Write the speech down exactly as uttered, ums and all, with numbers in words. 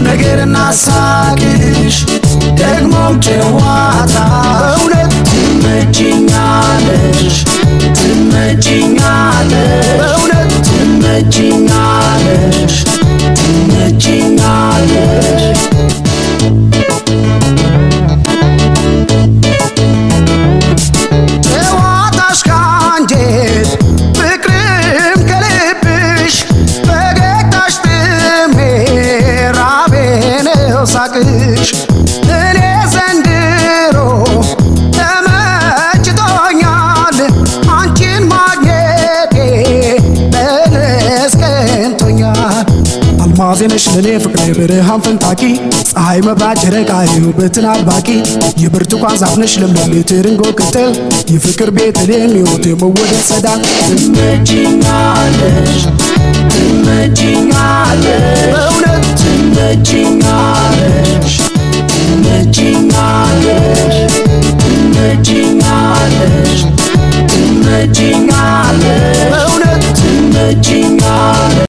ነገርና ሳቅሽ ደግሞም ጨዋታ በእውነት ትመጪኛለሽ ትመጪኛለሽ በእውነት ትመጪኛለሽ ትመጪኛለሽ ጨዋታሽ ካንጀት ፍቅርም ከልብሽ ፈገግታሽ ጥሜ ራቤነው ሳቅሽ እኔ ዘንድሮ ተመችቶኛል አንቺን ማግኘቴ በለስቀንቶኛል አልማዜ ነሽ ለኔ ፍቅሬ ብርሃን ፈንጣቂ ፀሐይ መብራት ጨረቃ የውበትን አድባቂ የብርቱካን ዛፍ ነሽ ለምለም የትርንጎ ቅጠል የፍቅር ቤተልሔም ሕይወት የመወደድ ጸዳል ትመጪኛለሽ